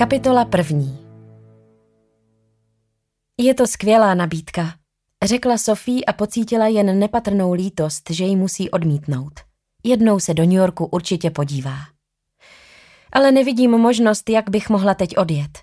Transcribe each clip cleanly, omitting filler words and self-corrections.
Kapitola 1. Je to skvělá nabídka, řekla Sophie a pocítila jen nepatrnou lítost, že ji musí odmítnout. Jednou se do New Yorku určitě podívá. Ale nevidím možnost, jak bych mohla teď odjet.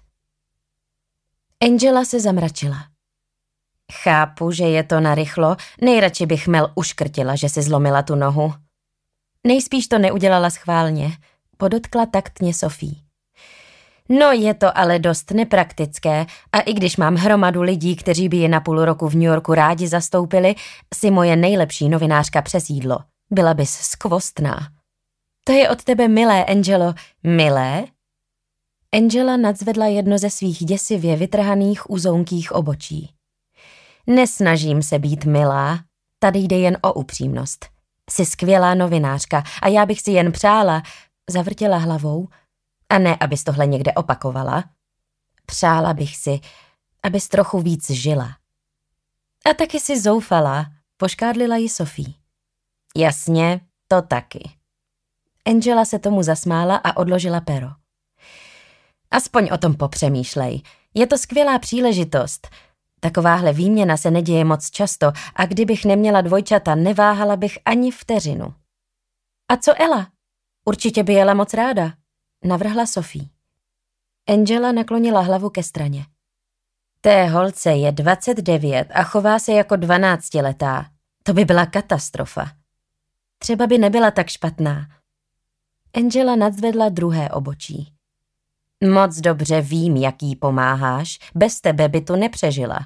Angela se zamračila. Chápu, že je to narychlo, nejradši bych Mel uškrtila, že si zlomila tu nohu. Nejspíš to neudělala schválně, podotkla taktně Sophie. No je to ale dost nepraktické a i když mám hromadu lidí, kteří by ji na půl roku v New Yorku rádi zastoupili, si moje nejlepší novinářka přesídlo. Byla bys skvostná. To je od tebe milé, Angelo. Milé? Angela nadzvedla jedno ze svých děsivě vytrhaných uzounkých obočí. Nesnažím se být milá, tady jde jen o upřímnost. Jsi skvělá novinářka a já bych si jen přála, zavrtěla hlavou, a ne, abys tohle někde opakovala. Přála bych si, abys trochu víc žila. A taky si zoufala, poškádlila ji Sophie. Jasně, to taky. Angela se tomu zasmála a odložila pero. Aspoň o tom popřemýšlej. Je to skvělá příležitost. Takováhle výměna se neděje moc často a kdybych neměla dvojčata, neváhala bych ani vteřinu. A co Ella? Určitě by jela moc ráda, navrhla Sophie. Angela naklonila hlavu ke straně. Té holce je 29 a chová se jako 12letá. To by byla katastrofa. Třeba by nebyla tak špatná. Angela nadzvedla druhé obočí. Moc dobře vím, jak jí pomáháš. Bez tebe by tu nepřežila.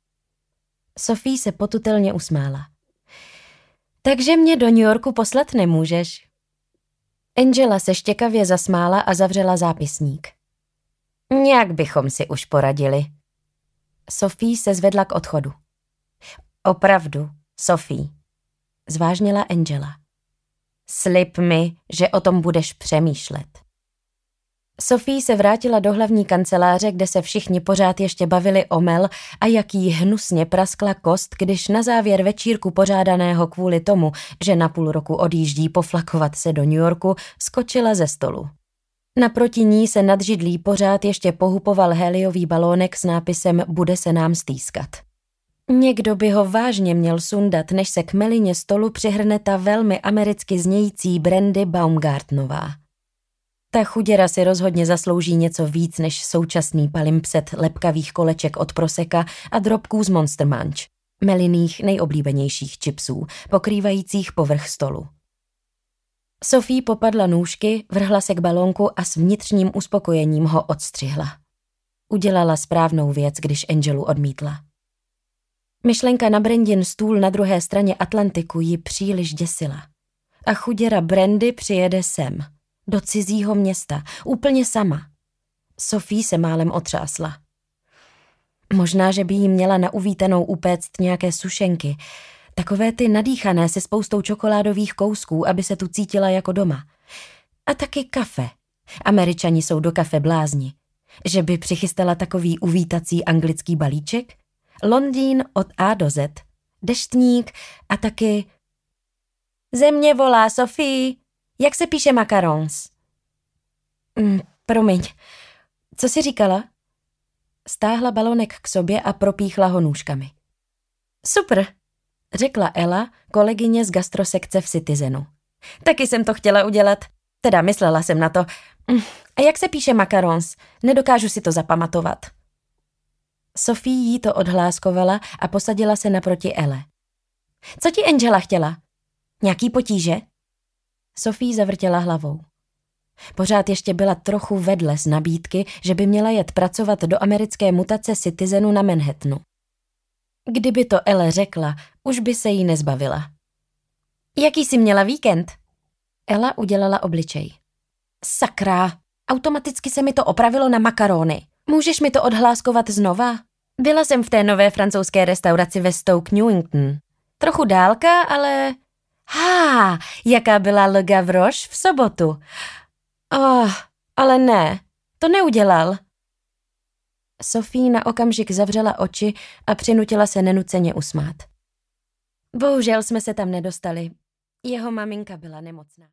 Sophie se potutelně usmála. Takže mě do New Yorku poslat nemůžeš? Angela se štěkavě zasmála a zavřela zápisník. Nějak bychom si už poradili. Sophie se zvedla k odchodu. Opravdu, Sophie, zvážnila Angela. Slib mi, že o tom budeš přemýšlet. Sophie se vrátila do hlavní kanceláře, kde se všichni pořád ještě bavili o Mel a jak jí hnusně praskla kost, když na závěr večírku pořádaného kvůli tomu, že na půl roku odjíždí poflakovat se do New Yorku, skočila ze stolu. Naproti ní se nad židlí pořád ještě pohupoval héliový balónek s nápisem Bude se nám stýskat. Někdo by ho vážně měl sundat, než se k melině stolu přihrne ta velmi americky znějící Brandy Baumgartnová. Ta chuděra si rozhodně zaslouží něco víc než současný palimpsest lepkavých koleček od Prosecca a drobků z Monster Munch, Meliných nejoblíbenějších chipsů, pokrývajících povrch stolu. Sophie popadla nůžky, vrhla se k balónku a s vnitřním uspokojením ho odstřihla. Udělala správnou věc, když Angelu odmítla. Myšlenka na Brandin stůl na druhé straně Atlantiku ji příliš děsila. A chuděra Brandy přijede sem, do cizího města, úplně sama. Sophie se málem otřásla. Možná, že by jí měla na uvítanou upéct nějaké sušenky, takové ty nadýchané se spoustou čokoládových kousků, aby se tu cítila jako doma. A taky kafe. Američani jsou do kafe blázni. Že by přichystala takový uvítací anglický balíček? Londýn od A do Z, deštník a taky... Země volá, Sophie. Jak se píše macarons? Promiň, co jsi říkala? Stáhla balónek k sobě a propíchla ho nůžkami. Super, řekla Ella, kolegyně z gastrosekce v Citizenu. Taky jsem to chtěla udělat, teda myslela jsem na to. A jak se píše macarons? Nedokážu si to zapamatovat. Sophie jí to odhláskovala a posadila se naproti Elle. Co ti Angela chtěla? Nějaký potíže? Sophie zavrtěla hlavou. Pořád ještě byla trochu vedle z nabídky, že by měla jet pracovat do americké mutace Citizenu na Manhattanu. Kdyby to Elle řekla, už by se jí nezbavila. Jaký jsi měla víkend? Ella udělala obličej. Sakra, automaticky se mi to opravilo na makarony. Můžeš mi to odhláskovat znova? Byla jsem v té nové francouzské restauraci ve Stoke Newington. Trochu dálka, ale... jaká byla Le Gavroche v sobotu. Ale ne, to neudělal. Sophie na okamžik zavřela oči a přinutila se nenuceně usmát. Bohužel jsme se tam nedostali. Jeho maminka byla nemocná.